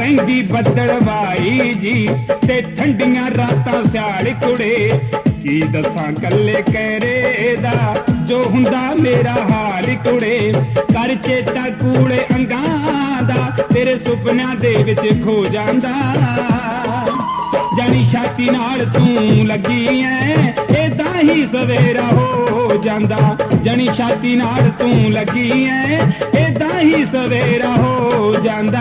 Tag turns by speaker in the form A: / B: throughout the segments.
A: ਪੈਂਦੀ ਬੱਦਲਵਾਈ ਜੀ ਤੇ ਠੰਡੀਆਂ ਰਾਤਾਂ ਸਿਆਲ ਕੁੜੇ। ਕੀ ਦੱਸਾਂ ਕੱਲੇ ਕਹਿਰੇ ਦਾ ਜੋ ਹੁੰਦਾ ਮੇਰਾ ਹਾਲ ਕੁੜੇ। ਕਰ ਚੇਤਾ ਕੂੜੇ ਅੰਗਾਂ ਦਾ ਤੇਰੇ ਸੁਪਨਿਆਂ ਦੇ ਵਿੱਚ ਖੋ ਜਾਂਦਾ। ਜਾਣੀ ਛਾਤੀ ਨਾਲ ਤੂੰ ਲੱਗੀ ਐ ਏਦਾਂ ਹੀ ਸਵੇਰਾ ਹੋ ਜਾਂਦਾ। ਜਾਣੀ ਛਾਤੀ ਨਾਲ ਤੂੰ ਲੱਗੀ ਐ ਏਦਾਂ ਹੀ ਸਵੇਰਾ ਹੋ ਜਾਂਦਾ।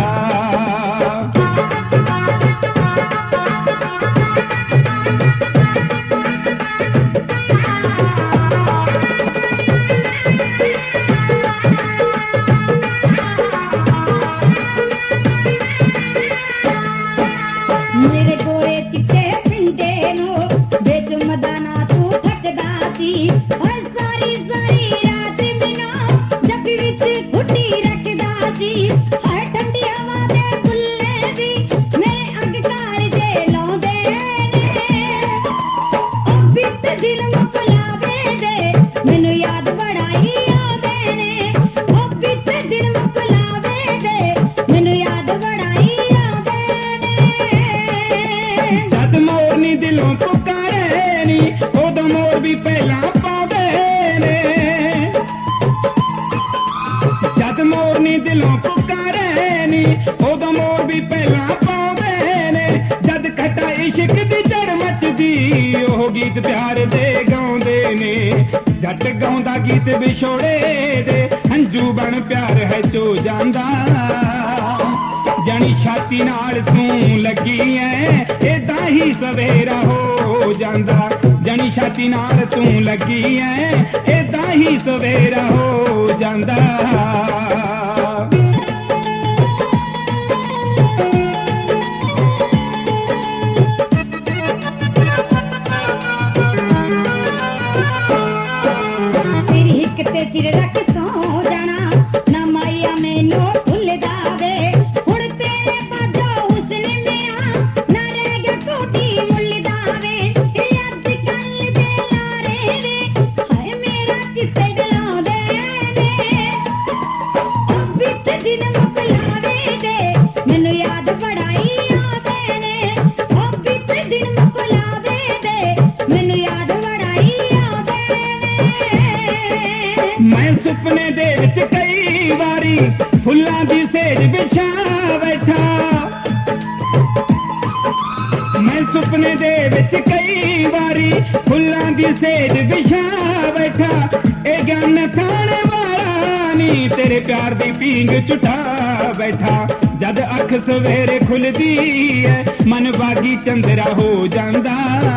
B: ਮੇਰੇ ਗੋਰੇ ਚਿੱਟੇ ਪਿੰਡੇ ਨੂੰ ਵਿੱਚ ਮਦਾਨਾ ਤੂੰ ਥੱਕਦਾ ਸੀ। ਹਰ ਸਾਰੀ ਸਾਰੀ ਰਾਤ ਮੈਨੂੰ ਜੱਫੀ ਵਿੱਚ ਘੁੱਟੀ ਰੱਖਦਾ ਸੀ। ਹਰ ਠੰਡੀ ਹਵਾ ਦੇ ਫੁੱਲੇ ਵੀ ਮੇਰੇ ਅੱਗ ਕਾਲਜੇ ਲਾਉਂਦੇ ਨੇ। ਉਹ ਬਿੱਤ ਦਿਨ ਮੁਕਲਾਵੇ ਦੇ ਮੈਨੂੰ ਯਾਦ ਬੜਾਈ ਆਉਂਦੇ ਨੇ। ਉਹ ਬਿੱਤ ਦਿਨ ਮੁਕਲਾਵੇ ਦੇ ਮੈਨੂੰ ਯਾਦ ਬੜਾਈ ਆਉਂਦੇ ਨੇ।
A: ਜਦ ਮੋਰ ਨੀ ਦਿਲੋਂ ਪੁਕਾਰੇ ਨੀ ਉਦੋਂ ਮੋਰ ਵੀ ਪਹਿਲਾਂ ਪਾਉਂਦੇ ਨੇ। ਜਦ ਮੋਰ ਨੀ ਦਿਲੋਂ ਪੁਕਾਰੇ ਨੀ ਉਦੋਂ ਮੋਰ ਵੀ ਪਹਿਲਾਂ ਪਾਉਂਦੇ ਨੇ। ਜਦ ਘਟਾ ਇਸ਼ਕ ਦੀ ਜੜ ਮੱਚਦੀ ਉਹ ਗੀਤ ਪਿਆਰ ਦੇ ਗਾਉਂਦੇ ਨੇ। ਜੱਟ ਗਾਉਂਦਾ ਗੀਤ ਵਿਛੋੜੇ ਦੇ ਹੰਝੂ ਬਣ ਪਿਆਰ ਹੈ ਚੋ ਜਾਂਦਾ। ਜਾਣੀ ਛਾਤੀ ਨਾਲ ਤੂੰ ਲੱਗੀ ਐ ਏਦਾਂ ਹੀ ਸਵੇਰਾ ਹੋ ਜਾਂਦਾ। ਜਾਣੀ ਛਾਤੀ ਨਾਲ ਤੂੰ ਲੱਗੀ ਐ ਏਦਾਂ ਹੀ ਸਵੇਰਾ ਹੋ ਜਾਂਦਾ।
B: ਤੇਰੀ ਹਿੱਕ ਤੇ ਚਿਰ ਰੱਖ ਸੌ ਜਾਣਾ ਨਾ ਮਾਇਆ ਮੈਨੂੰ ਭੁੱਲਦਾ ਵੇ। ਹੁਣ ਤੇਰੇ ਬਾਝੋਂ ਹੁਸਨ ਮਿਆ ਨਾ ਰਹਿ ਗਿਆ ਕੋਟੀ ਮੁੱਲਦਾ ਵੇ। ਅੱਜ ਕੱਲ ਦੇ ਲਾਰੇ ਵੇ ਹਾਏ ਮੇਰਾ ਚਿੱਤੇ ਡਲਾਉਂਦੇ ਨੇ। ਉਹ ਬਿੱਤ ਦਿਨ ਮੁਕਲਾਵੇ ਦੇ ਮੈਨੂੰ ਯਾਦ ਬੜਾਈ ਆਉਂਦੇ ਨੇ। ਉਹ ਬਿੱਤ ਦਿਨ ਮੁਕਲਾਵੇ ਦੇ ਮੈਨੂੰ ਯਾਦ ਬੜਾਈ ਆਉਂਦੇ ਨੇ।
A: ਮੈਂ ਸੁਪਨੇ ਦੇ ਵਿੱਚ ਕਈ ਵਾਰੀ ਫੁੱਲਾਂ ਦੀ ਸੇਜ ਵਿਛਾ ਬੈਠਾ। ਮੈਂ ਸੁਪਨੇ ਦੇ ਵਿੱਚ ਕਈ ਵਾਰੀ ਫੁੱਲਾਂ ਦੀ ਸੇਜ ਵਿਛਾ ਬੈਠਾ। ਇਹ ਗਿਆਨ ਖਾਣ ਵਾਲਾ ਨੀ ਤੇਰੇ ਪਿਆਰ ਦੀ ਪੀਂਗ ਝੁਟਾ ਬੈਠਾ। ਜਦ ਅੱਖ ਸਵੇਰੇ ਖੁੱਲਦੀ ਐ ਮਨ ਬਾਗੀ ਚੰਦਰਾ ਹੋ ਜਾਂਦਾ।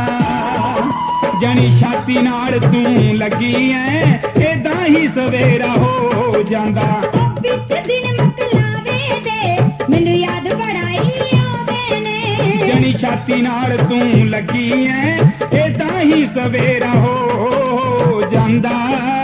A: ਜਾਣੀ ਛਾਤੀ ਨਾਲ ਤੂੰ ਲੱਗੀ ਐ ਏਦਾਂ ਹੀ ਸਵੇਰਾ ਹੋ ਜਾਂਦਾ।
B: ਉਹ ਬਿੱਤ ਦਿਨ ਮੁਕਲਾਵੇ ਦੇ ਮੈਨੂੰ ਯਾਦ ਬੜਾਈ ਆਉਂਦੇ ਨੇ।
A: ਜਾਣੀ ਛਾਤੀ ਨਾਲ ਤੂੰ ਲੱਗੀ ਐ ਏਦਾਂ ਹੀ ਸਵੇਰਾ ਹੋ ਜਾਂਦਾ।